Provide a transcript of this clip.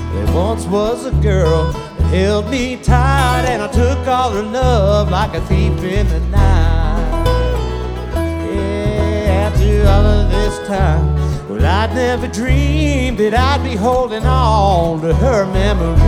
There once was a girl that held me tight, and I took all her love like a thief in the night. Yeah, after all of this time, well, I'd never dreamed that I'd be holding on to her memory.